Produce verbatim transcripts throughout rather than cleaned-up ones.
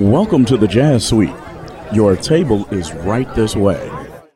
Welcome to the Jazz Suite. Your table is right this way.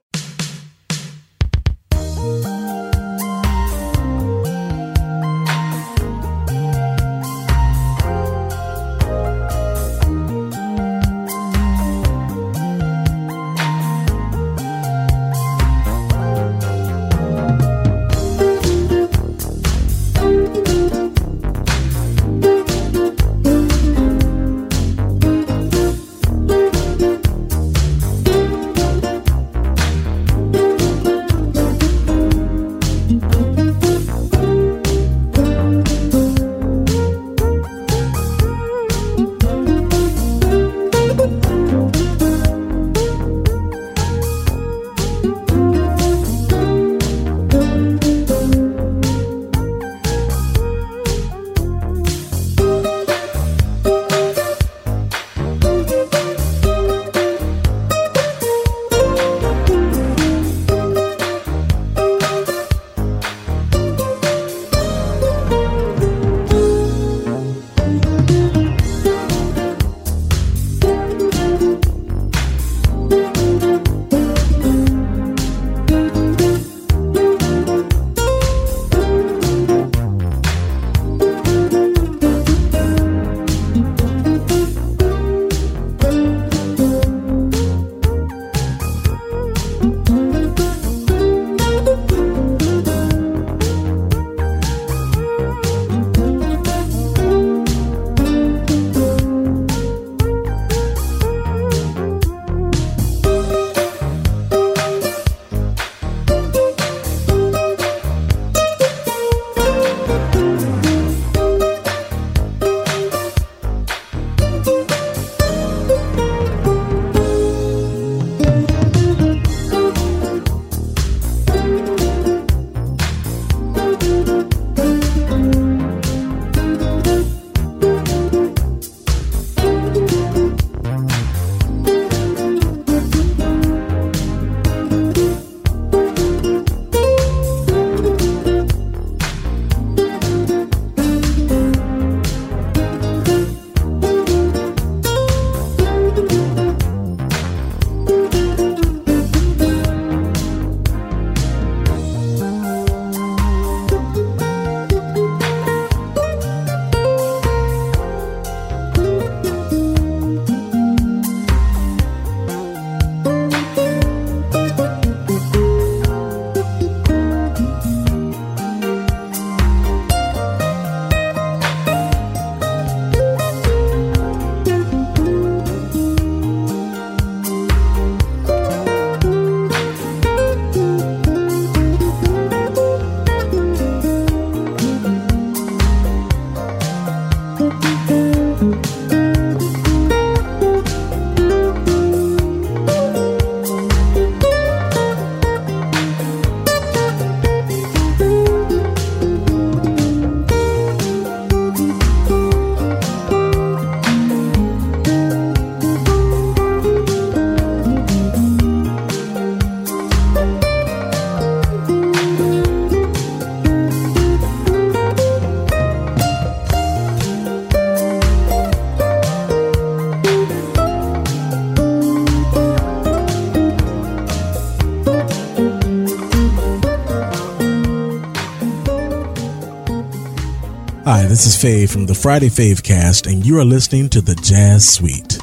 Hi, this is Fave from the Friday Fave Cast, and you are listening to the Jazz Suite.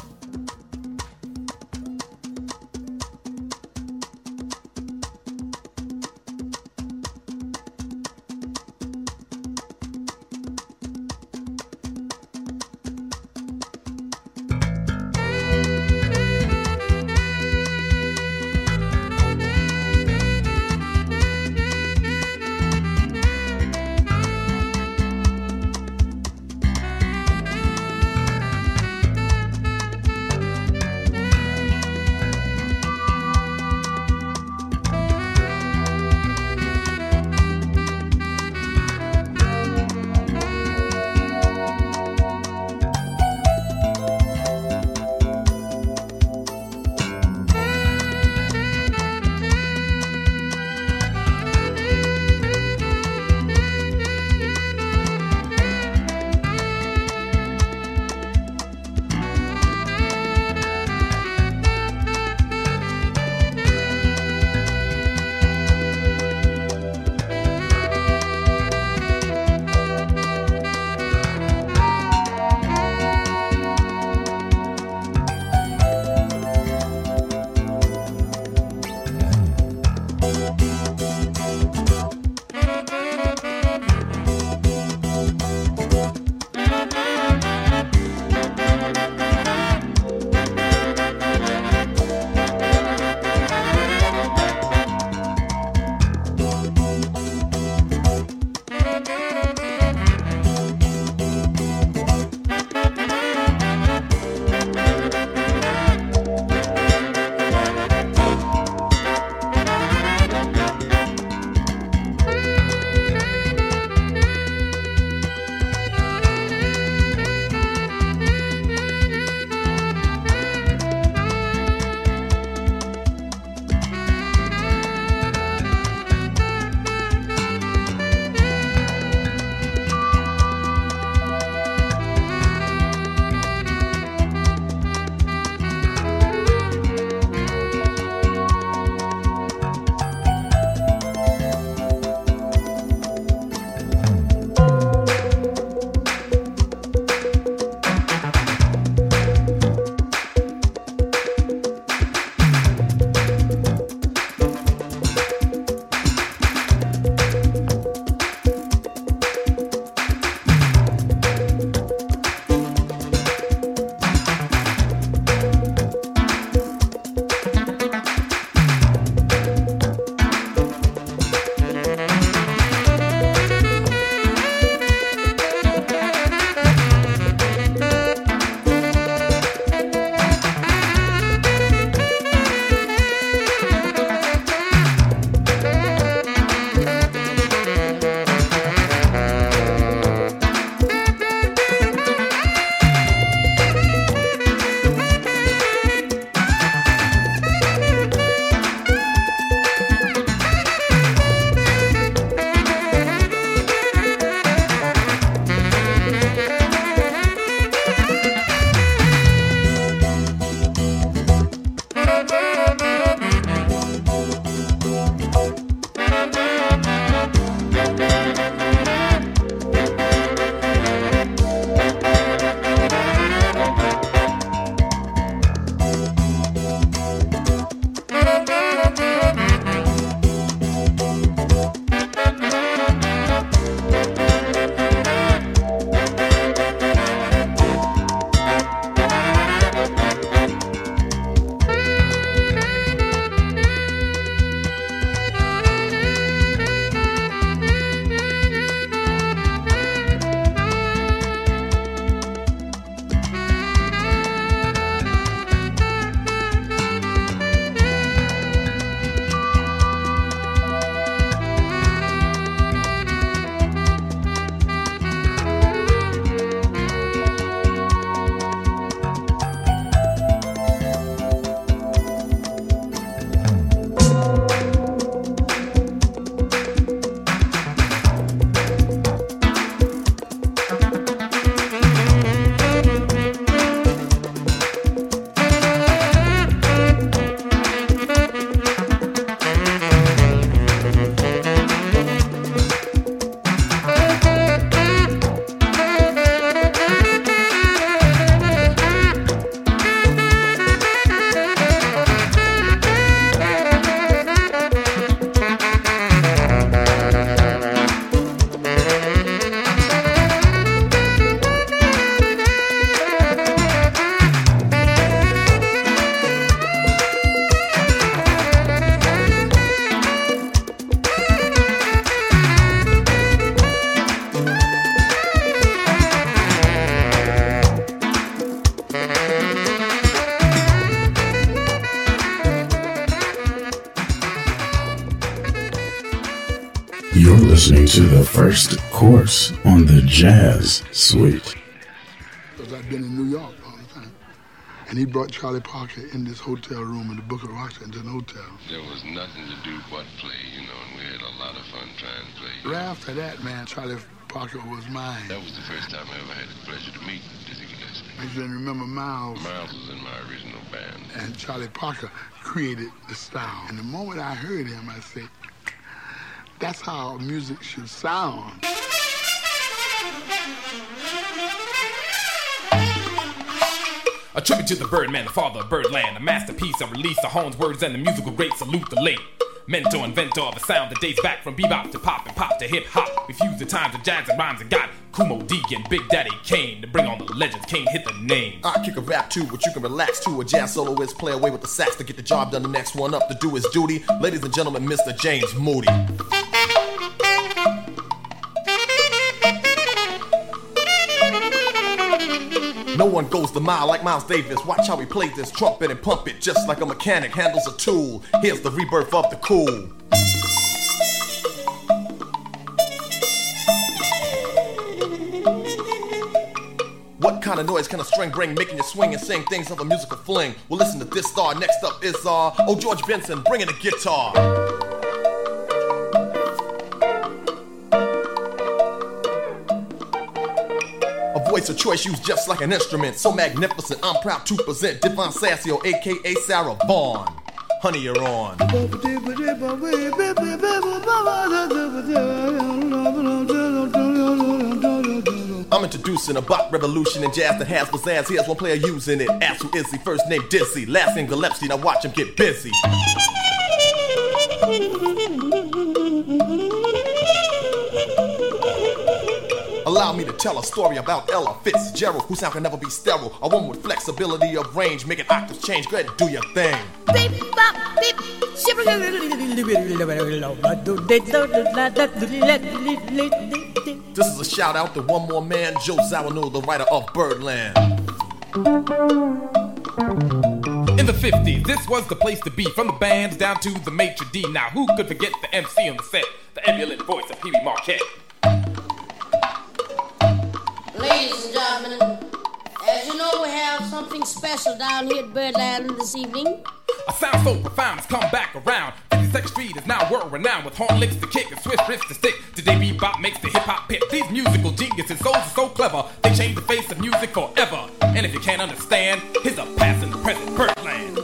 to the first course on the Jazz Suite. Because I've been in New York all the time. And he brought Charlie Parker in this hotel room in the Booker Washington Hotel. There was nothing to do but play, you know, and we had a lot of fun trying to play. Right after that, man, Charlie Parker was mine. That was the first time I ever had the pleasure to meet Dizzy Gillespie. I just remember Miles. Miles was in my original band. And Charlie Parker created the style. And the moment I heard him, I said, that's how music should sound. A tribute to the Birdman, the father of Birdland, a masterpiece, a release of Horn's words and the musical great salute the late mentor, inventor of a sound that dates back from bebop to pop and pop to hip hop. We fused the times of jazz and rhymes and got Kumo D and Big Daddy Kane to bring on the legends. Kane hit the name. I kick a rap too, but you can relax to. A jazz soloist play away with the sax to get the job done. The next one up to do his duty. Ladies and gentlemen, Mister James Moody. No one goes the mile like Miles Davis. Watch how he plays this trumpet and pump it just like a mechanic handles a tool. Here's the rebirth of the cool. What kind of noise can a string bring, making you swing and sing things of a musical fling? Well, listen to this star. Next up is uh oh George Benson, bringing the guitar. Voice of choice used just like an instrument, so magnificent. I'm proud to present Devon Sassio, aka Sarah Vaughan. Honey, you're on. I'm introducing a bop revolution in jazz that has pizzazz. Here's one player using it. Ask who is he? First name Dizzy, last name Gillespie. Now watch him get busy. Allow me to tell a story about Ella Fitzgerald, whose sound can never be sterile. A woman with flexibility of range, making octaves change. Go ahead and do your thing. This is a shout out to one more man, Joe Zawinul, the writer of Birdland. In the fifties, this was the place to be. From the bands down to the maitre d'. Now who could forget the M C on the set, the ebullient voice of Pee Wee Marquette. Ladies and gentlemen, as you know, we have something special down here at Birdland this evening. A sound so profound has come back around. fifty-second Street is now world-renowned, with horn licks to kick and swift riffs to stick. Today bebop makes the hip-hop hit. These musical geniuses, souls are so clever, they change the face of music forever. And if you can't understand, here's a past and the present Birdland.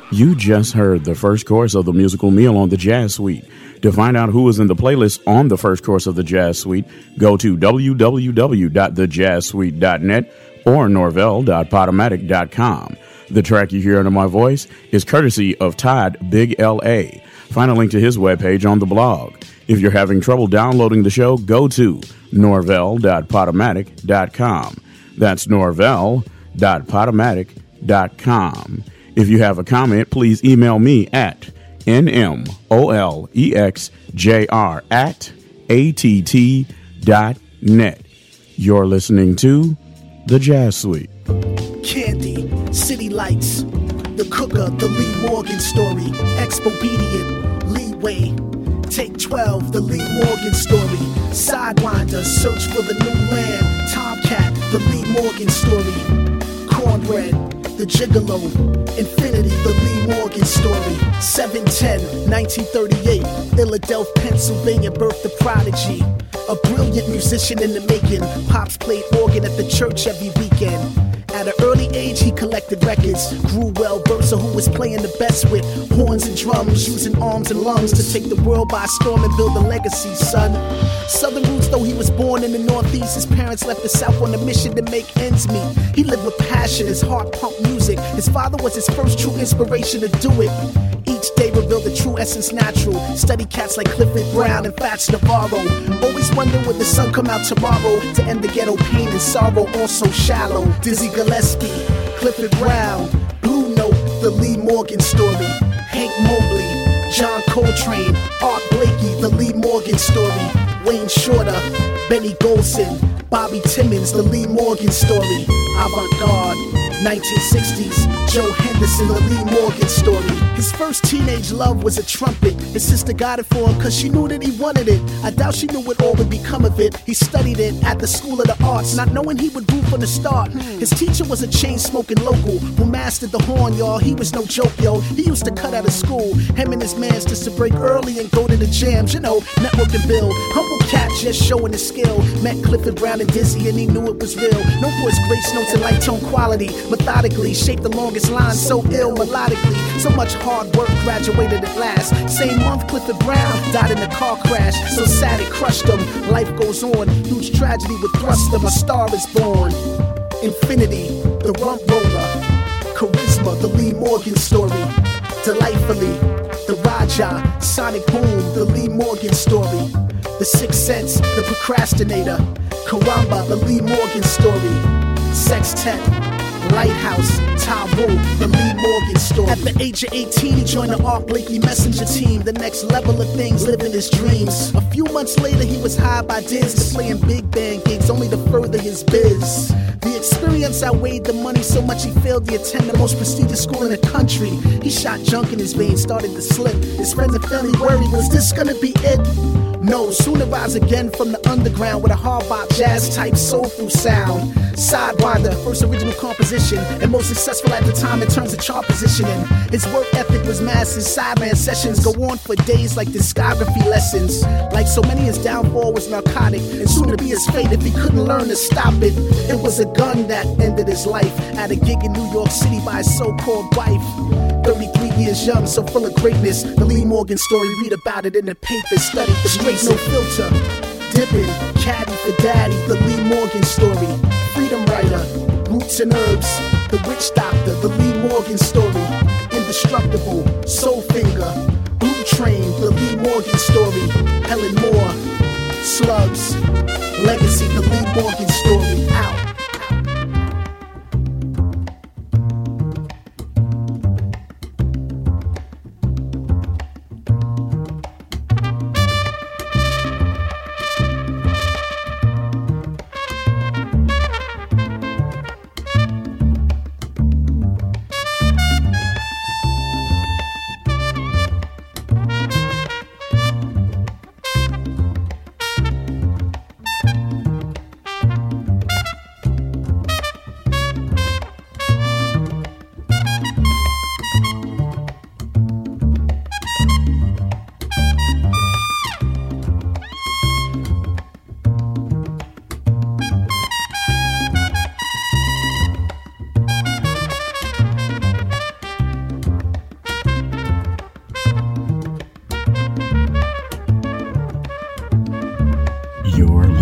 You just heard the first course of the musical meal on the Jazz Suite. To find out who is in the playlist on the first course of the Jazz Suite, go to w w w dot the jazz suite dot net or norvell dot podomatic dot com. The track you hear under my voice is courtesy of Todd Big L A. Find a link to his webpage on the blog. If you're having trouble downloading the show, go to norvell dot podomatic dot com. That's norvell dot podomatic dot com. If you have a comment, please email me at nmolexjr at att dot net. You're listening to The Jazz Suite. Candy, City Lights, The Cooker, The Lee Morgan Story, Expobedient, Leeway, Take twelve, The Lee Morgan Story, Sidewinder, Search for the New Land, Tomcat, The Lee Morgan Story, Cornbread, The Gigolo, Infinity, The Lee Morgan Story, seven ten, nineteen thirty-eight, Philadelphia, Pennsylvania, birthed the prodigy. A brilliant musician in the making, Pops played organ at the church every weekend. At an early age, he collected records, grew well versed on who was playing the best with horns and drums, using arms and lungs to take the world by storm and build a legacy, son. Southern roots, though he was born in the Northeast, his parents left the South on a mission to make ends meet. He lived with passion, his heart pumped music. His father was his first true inspiration to do it. Each day revealed the true essence natural. Study cats like Clifford Brown and Fats Navarro. Always wondering would the sun come out tomorrow to end the ghetto pain and sorrow, also shallow. Dizzy Gillespie, Clifford Brown, Blue Note, The Lee Morgan Story, Hank Mobley, John Coltrane, Art Blakey, The Lee Morgan Story, Wayne Shorter, Benny Golson, Bobby Timmons, The Lee Morgan Story, Avant-Garde, nineteen sixties, Joe Henderson, The Lee Morgan Story. His first teenage love was a trumpet. His sister got it for him cause she knew that he wanted it. I doubt she knew what all would become of it. He studied it at the School of the Arts, not knowing he would do from the start. His teacher was a chain-smoking local who mastered the horn, y'all. He was no joke, yo. He used to cut out of school, him and his mans just to break early and go to the jams, you know, network and build. Humble cat just showing his skill. Met Clifford Brown and Dizzy and he knew it was real. Known for his grace notes and light tone quality. Methodically shaped the longest line, so ill melodically. So much hard work, graduated at last. Same month Clifford Brown died in a car crash. So sad it crushed him. Life goes on. Huge tragedy would thrust him. A star is born. Infinity, the Rump Roller. Charisma, The Lee Morgan Story. Delightfully, the Raja. Sonic Boom, The Lee Morgan Story. The Sixth Sense, The Procrastinator. Karamba, The Lee Morgan Story. Sextet, Lighthouse, Tabu, The Lee Morgan Story. At the age of eighteen, he joined the Art Blakey Messenger team. The next level of things, living his dreams. A few months later, he was hired by Diz to play in big band gigs, only to further his biz. The experience outweighed the money so much he failed to attend the most prestigious school in the country. He shot junk in his veins, started to slip. His friends and family worried, was this gonna be it? No, soon to rise again from the underground with a hard bop, jazz type, soulful sound. Sidewinder, first original composition, and most successful at the time in terms of chart positioning. His work ethic was massive. Sideman sessions go on for days like discography lessons. Like so many, his downfall was narcotic, and soon to be his fate if he couldn't learn to stop it. It was a gun that ended his life at a gig in New York City by his so-called wife. thirty-three years young, so full of greatness. The Lee Morgan Story, read about it in the papers. Study the straight, no filter. Dipping, caddy for daddy. The Lee Morgan Story. Freedom Writer, Roots and Herbs. The Witch Doctor, The Lee Morgan Story. Indestructible, Soul Finger. Blue Train, The Lee Morgan Story. Helen Moore, Slugs. Legacy, The Lee Morgan Story. Out.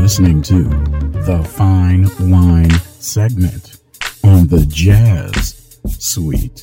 listening to the Fine Wine segment on the Jazz Suite.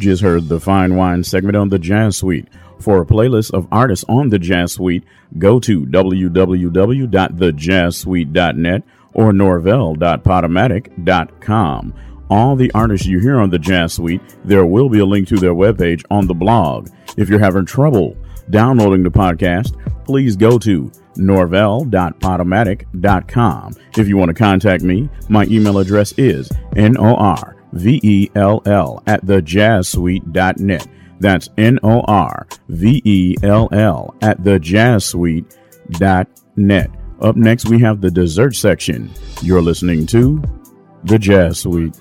just heard the Fine Wine segment on the Jazz Suite. For a playlist of artists on the Jazz Suite, go to w w w dot the jazz suite dot net or norvell dot podomatic dot com. All the artists you hear on the Jazz Suite, there will be a link to their webpage on the blog. If you're having trouble downloading the podcast, please go to norvell dot podomatic dot com. If you want to contact me, my email address is norvell at the jazz suite dot net. That's N-O-R-V-E-L-L at the jazz suite dot net. Up next, we have the dessert section. You're listening to The Jazz Suite.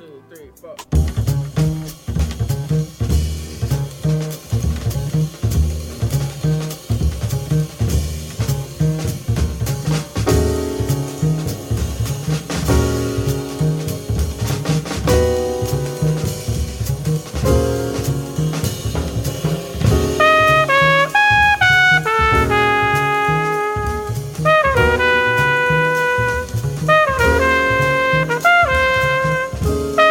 Bye.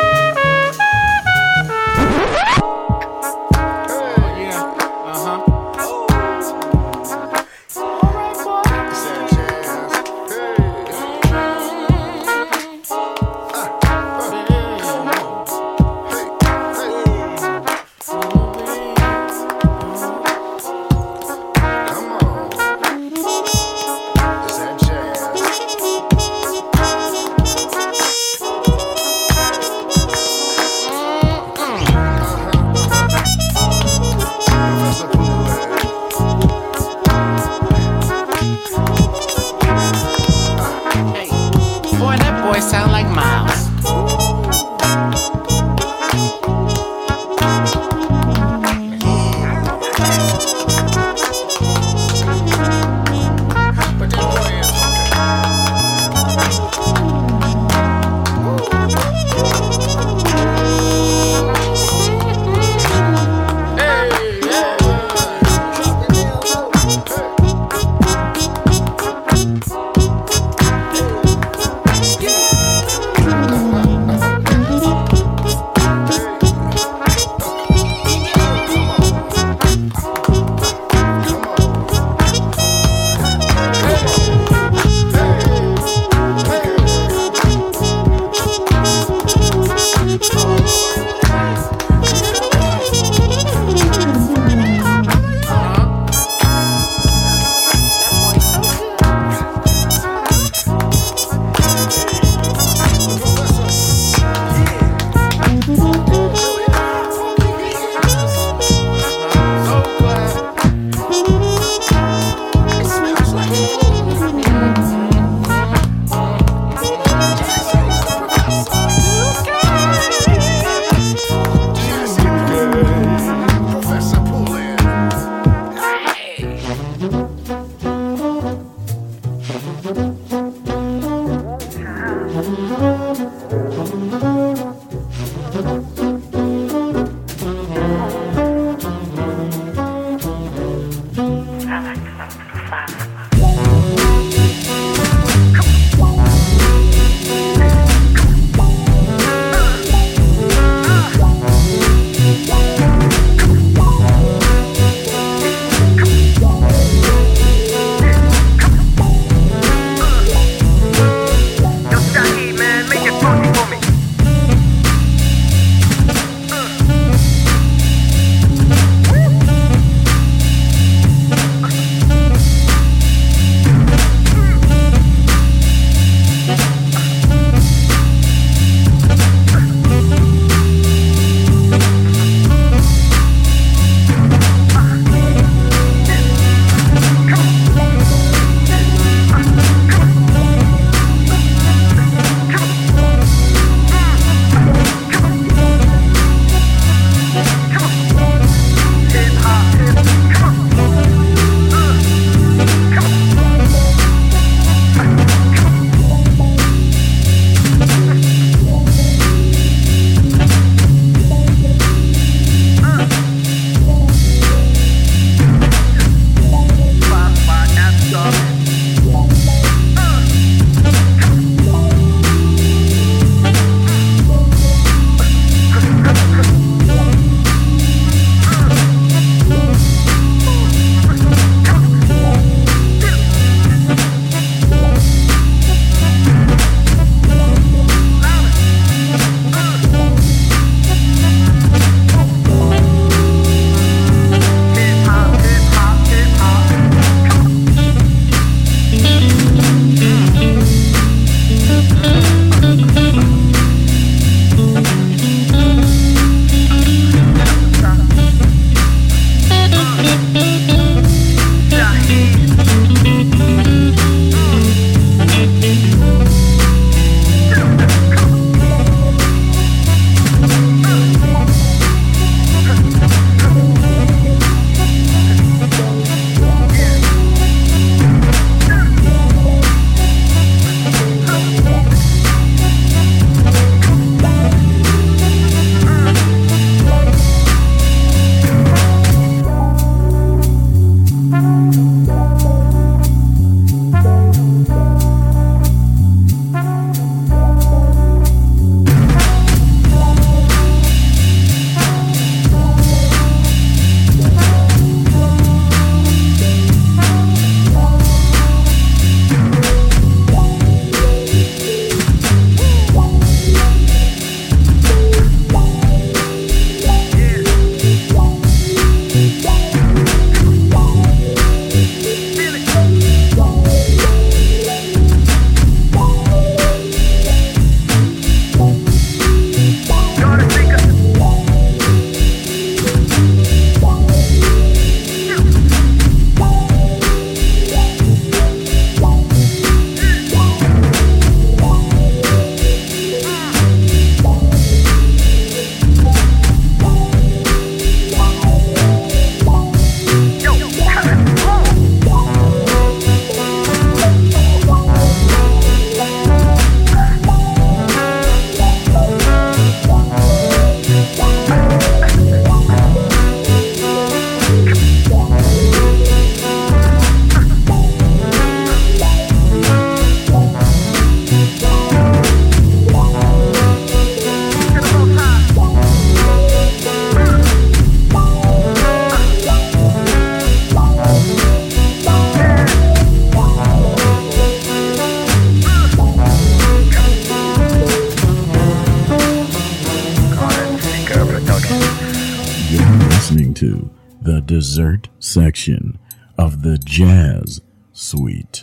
To the dessert section of the Jazz Suite.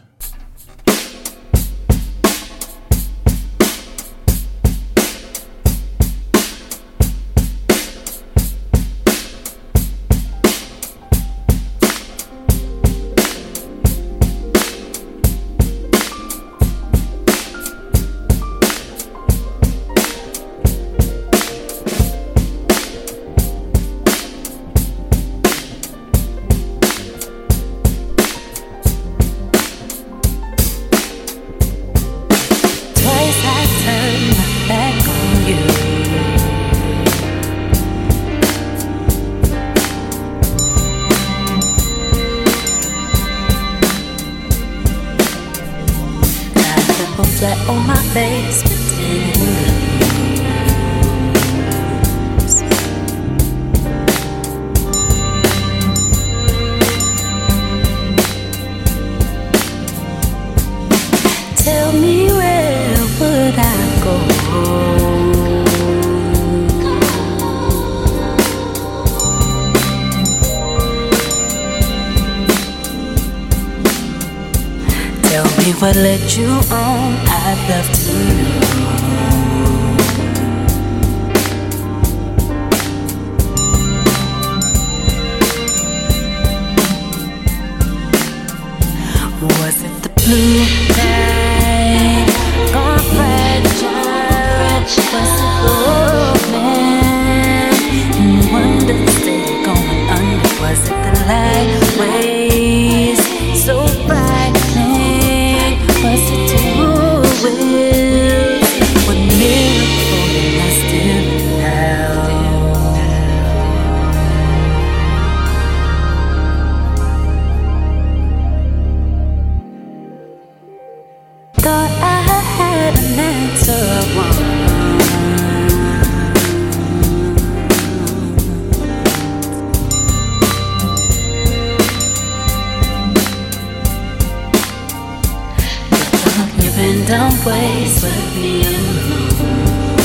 Flat on my face, tell me where would I go? Tell me what led you on, I'd love to know. Was it the blue night, gone fragile? Was it the old man in wonder, steady going under? Was it the light waves so frightening? Was it two wheels? What miracle did I still now? Thought I had an answer once. You've been down ways with me alone.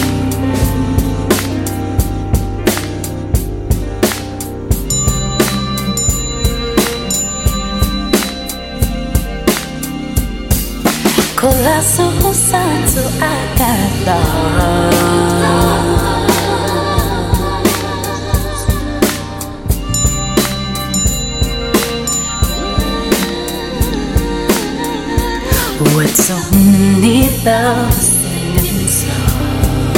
Colossal sun, so I got lost. With so many loves singing songs.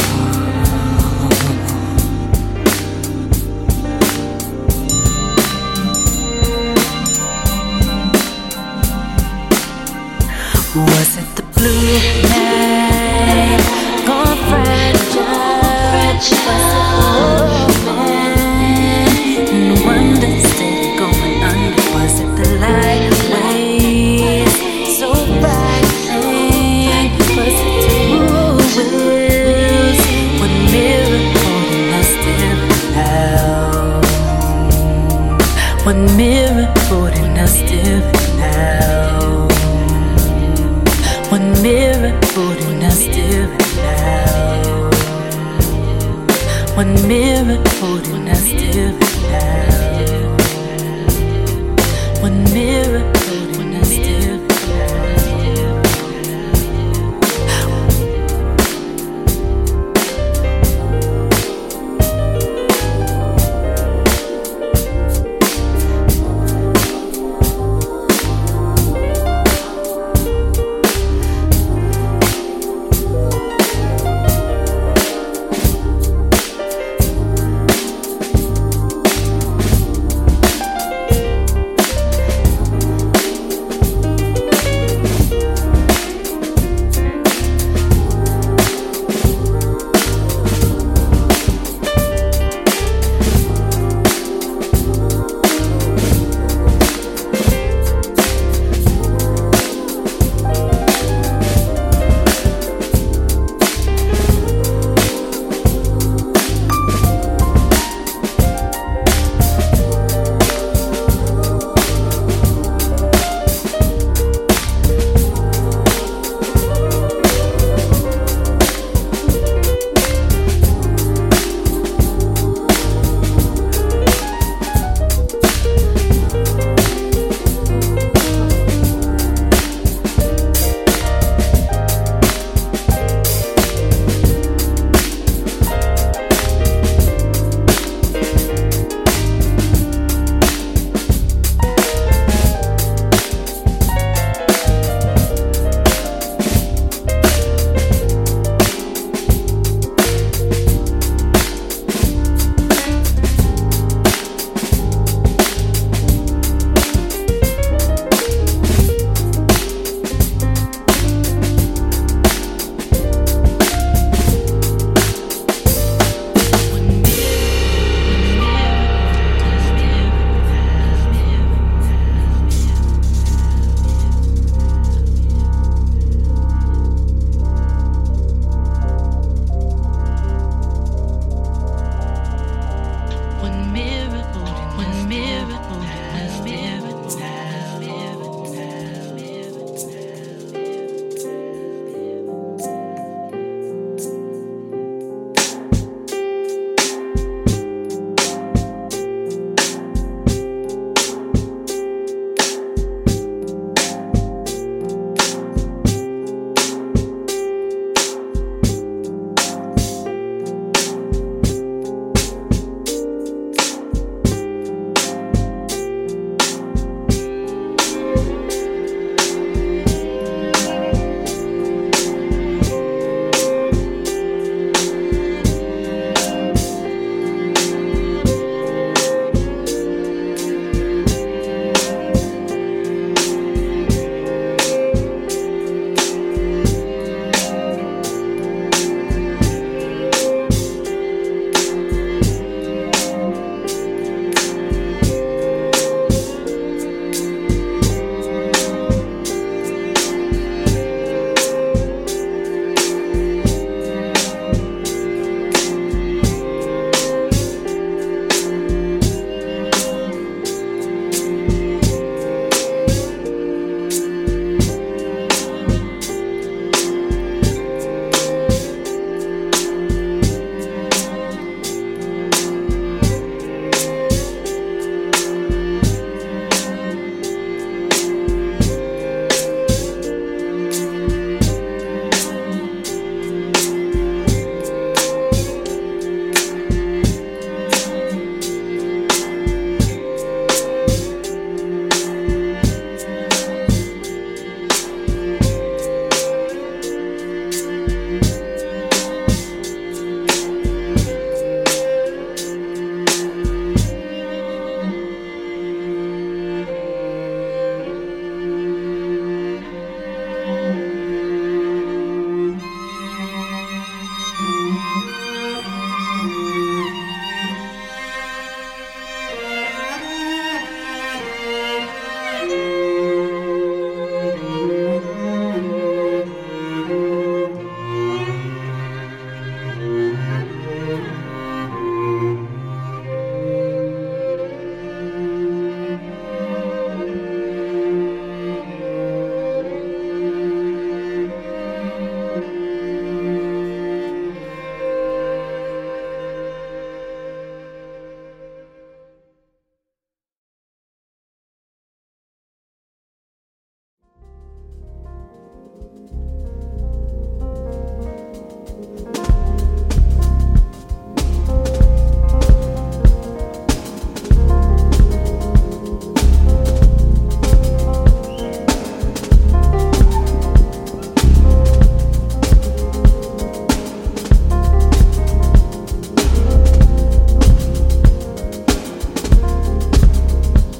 Was it the blue night, gone fragile? Was it the old man in wonder, steady going under? Was it the light waves so frightening? Was it two wheels? What miracle did I still have? What miracle did I still have? What miracle did I still have? What miracle did I still have?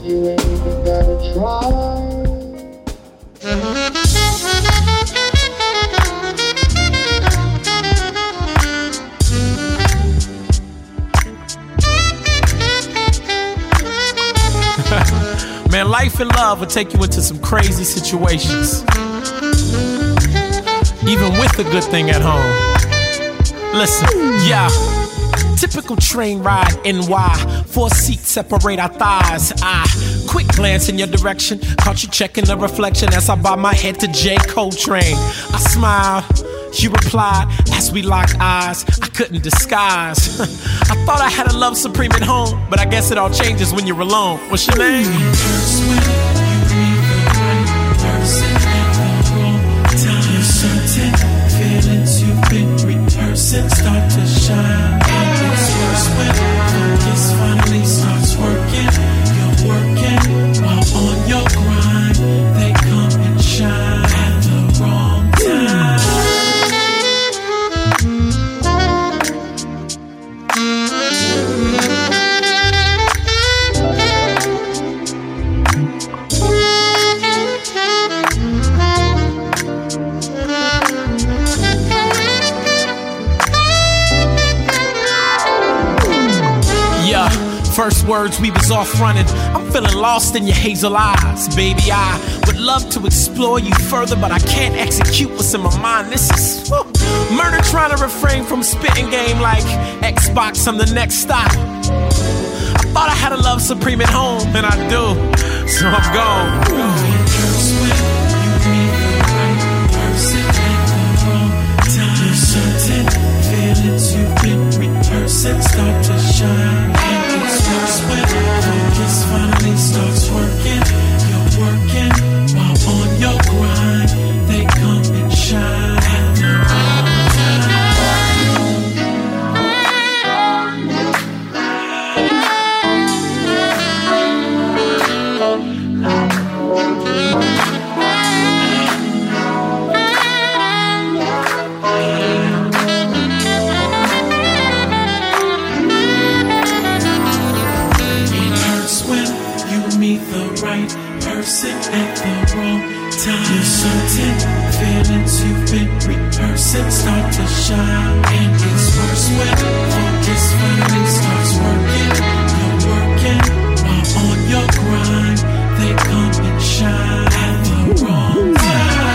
You ain't even gotta try. Man, life and love will take you into some crazy situations, even with a good thing at home. Listen, yeah. Typical train ride N Y. Four seats separate our thighs. I quick glance in your direction, caught you checking the reflection as I bob my head to J. Coltrane. I smiled, you replied as we locked eyes. I couldn't disguise. I thought I had a love supreme at home, but I guess it all changes when you're alone. What's your name? Certain feelings you've been rehearsing start to shine. And it's worse when focus finally starts working. You're working while on your grind. They come and shine at the wrong time. First words, we was off running. I'm feeling lost in your hazel eyes. Baby, I would love to explore you further, but I can't execute what's in my mind. This is whew, murder trying to refrain from spitting game like Xbox on the next stop. I thought I had a love supreme at home, and I do, so I'm gone. It hurts when you meet the right person at the wrong time. Certain feelings you've been rehearsing start to shine. When focus finally starts working, you're working while on your grind. They come and shine at the wrong time. At the wrong time. Your certain feelings you've been rehearsing start to shine. And it's worse when focus finally starts working. You're working while on your grind. They come and shine at the wrong time.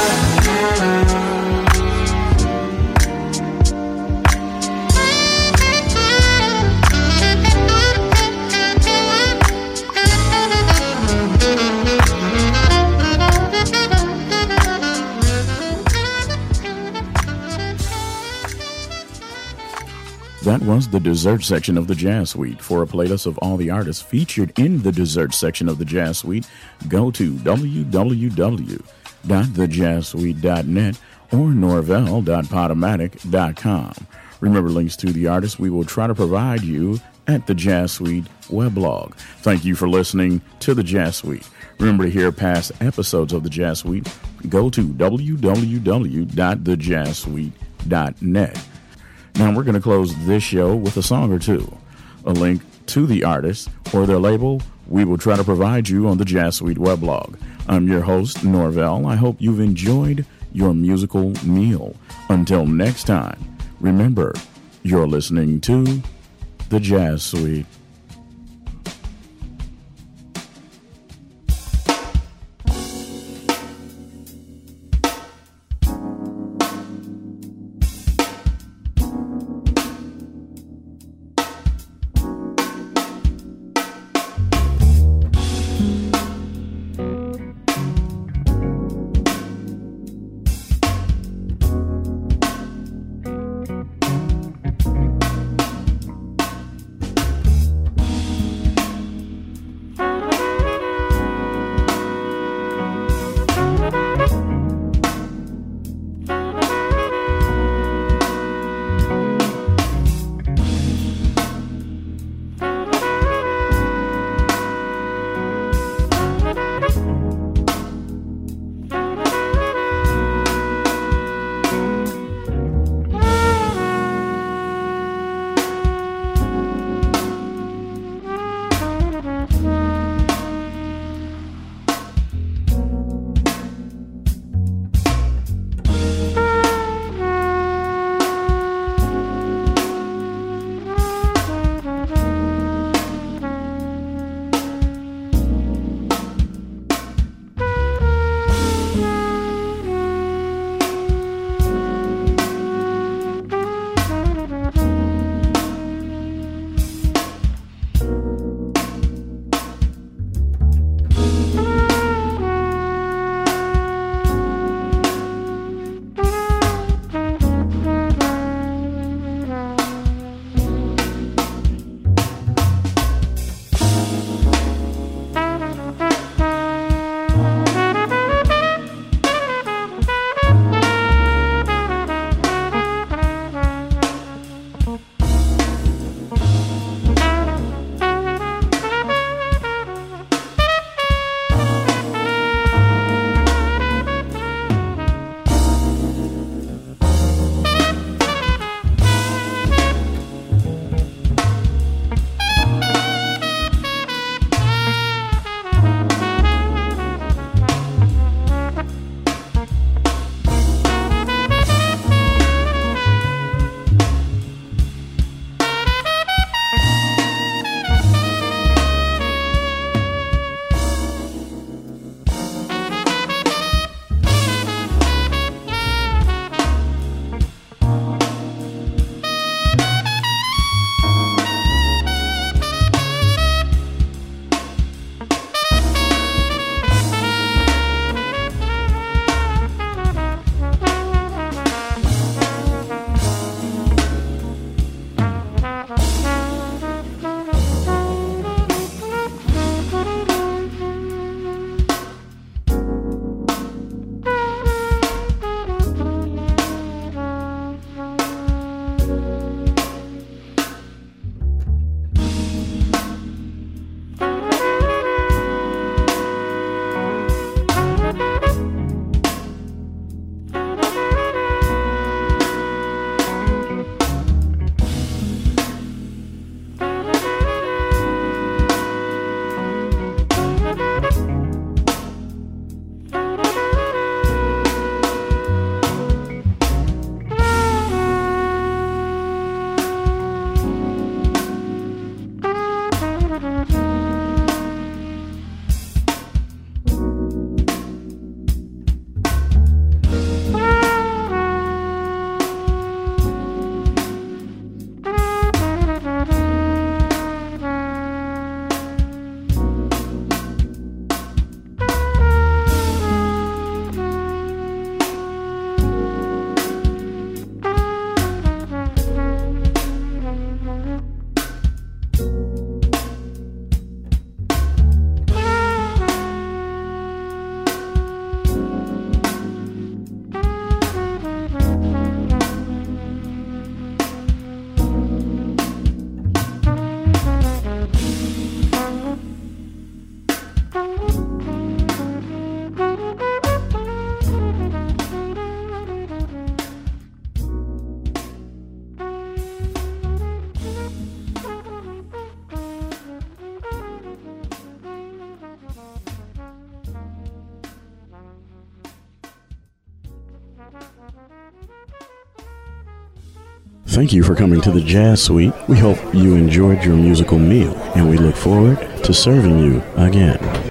That was the dessert section of the Jazz Suite. For a playlist of all the artists featured in the dessert section of the Jazz Suite, go to w w w dot the jazz suite dot net or norvell dot podomatic dot com. Remember, links to the artists we will try to provide you at the Jazz Suite weblog. Thank you for listening to the Jazz Suite. Remember to hear past episodes of the Jazz Suite. Go to w w w dot the jazz suite dot net. Now we're going to close this show with a song or two. A link to the artist or their label we will try to provide you on the Jazz Suite weblog. I'm your host, Norvell. I hope you've enjoyed your musical meal. Until next time, remember, you're listening to the Jazz Suite. Thank you for coming to the Jazz Suite. We hope you enjoyed your musical meal, and we look forward to serving you again.